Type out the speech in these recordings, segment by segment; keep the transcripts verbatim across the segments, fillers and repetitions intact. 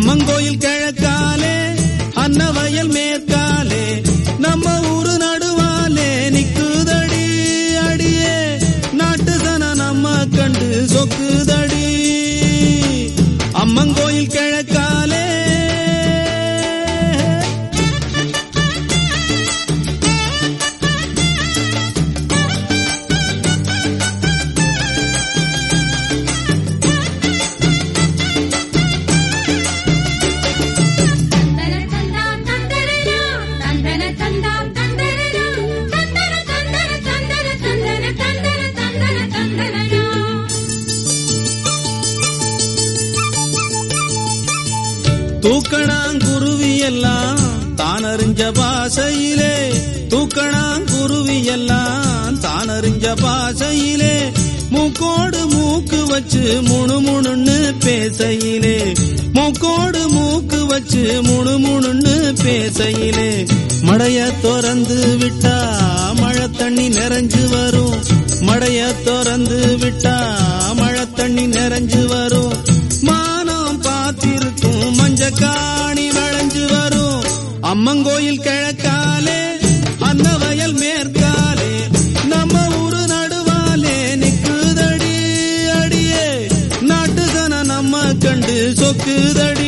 அம்மங்கோயில் கிழக்காலே அன்னவயல் மேற்காலே நம்ம ஊரு நடுவாலே நிக்குதடி அடியே நாட்டு சன நம்ம கண்டு சொக்குதடி அம்மங்கோயில் கிழக்காலே தூக்கணாங்குருவி எல்லாம் தானறிஞ்ச பாசையிலே தூக்கணாங்குருவி எல்லாம் தானறிஞ்ச பாசையிலே மூக்கோடு மூக்கு வச்சு முணு முணுன்னு பேசையிலே மூக்கோடு மூக்கு வச்சு முணு முணுன்னு பேசையிலே மடைய திறந்து விட்டா மழை தண்ணி நிறைஞ்சு வரும் மடைய திறந்து விட்டா மழை தண்ணி நிறைஞ்சு வரும் மானம் பார்த்திருக்கும் மஞ்சக்காணி வளைஞ்சு வரும் அம்மங்கோயில் கிழக்காலே அன்னவயல் மேற்காலே நம்ம ஊரு நடுவாலே நிக்குதடி அடியே நாட்டு சன நம்ம கண்டு சொக்குதடி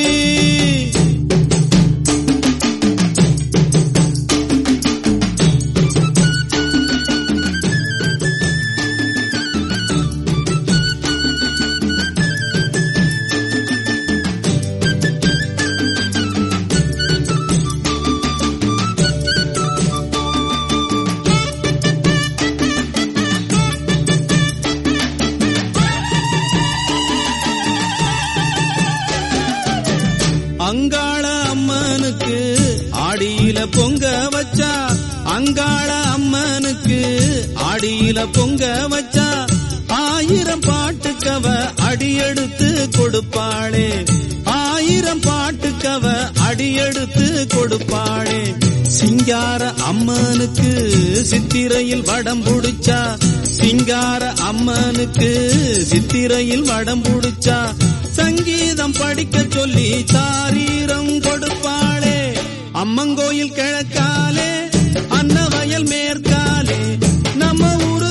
அங்காள அம்மனுக்கு ஆடியில பொங்க வச்சா அங்காள அம்மனுக்கு ஆடியில பொங்க வச்சா ஆயிரம் பாட்டுக்கவ அடியெடுத்து கொடுப்பாளே ஆயிரம் பாட்டுக்கவ அடியெடுத்து கொடுப்பாளே சிங்கார அம்மனுக்கு சித்திரையில் வடம் புடிச்சா சிங்கார அம்மனுக்கு சித்திரையில் வடம் புடிச்சா சங்கீதம் படிக்க சொல்லி தாரீரம் கொடுப்பாளே அம்மங்கோயில் கிழக்காலே அன்னவயல் மேற்காலே நம்ம ஊர்